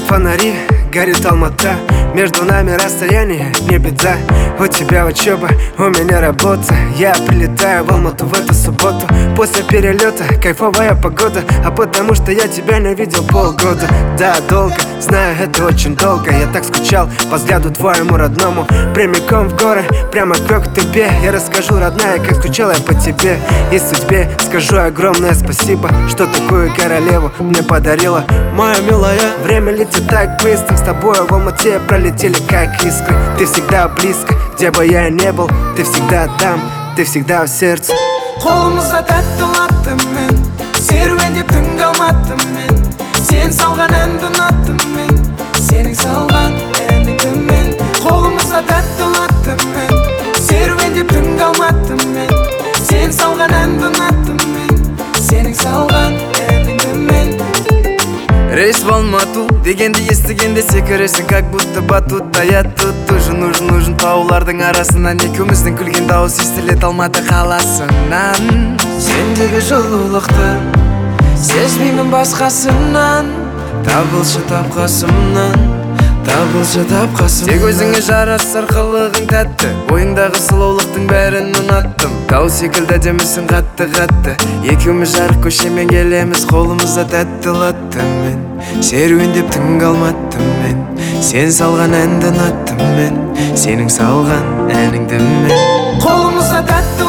фонари, горит Алмата. Между нами расстояние, не беда. У тебя учеба, у меня работа. Я прилетаю в Алмату в эту субботу. После перелета кайфовая погода. А потому что я тебя не видел полгода. Да, долго, знаю, это очень долго. Я так скучал по взгляду твоему родному. Прямиком в горы, прямо к тебе. Я расскажу, родная, как скучал я по тебе. И судьбе скажу огромное спасибо, что такую королеву мне подарила. Моя милая, время летит так быстро. С тобой в Алмате пролетели как искры. Ты всегда близко, где бы я не был. Ты всегда там, ты всегда в сердце. Қолымызда тәтті латтым мен, серуендеп түн қалматтым мен. Сен салған әнді ұнаттым мен, сенің салған әніңді мен. Қолымызда тәтті латтым мен, серуендеп түн қалматтым мен. Сен салған әнді ұнаттым мен, сенің салған әніңді мен. Рейс в Алмату дегенді естігенде секіресің, как будто батутта. Я тут нужен таулардың арасынан екеуміздің күлген дауыс естілет Алматы қаласынан. Сендегі жылулықты сезбеймін басқасынан. Табылшы тапқасымнан, табылшы тапқасым. Тек өзіңе жарасар қылығың тәтті, бойыңдағы сұлулықтың бәрін ұнаттым. Тау секілді демісің қатты. Екеуміз жарық көшемен келеміз, қолымызда тәтті латтым мен. Серуендеп түн қалматтым мен, сен салған әнді ұнаттым мен, сенің салған әніңді мен. Қолымызда тәтті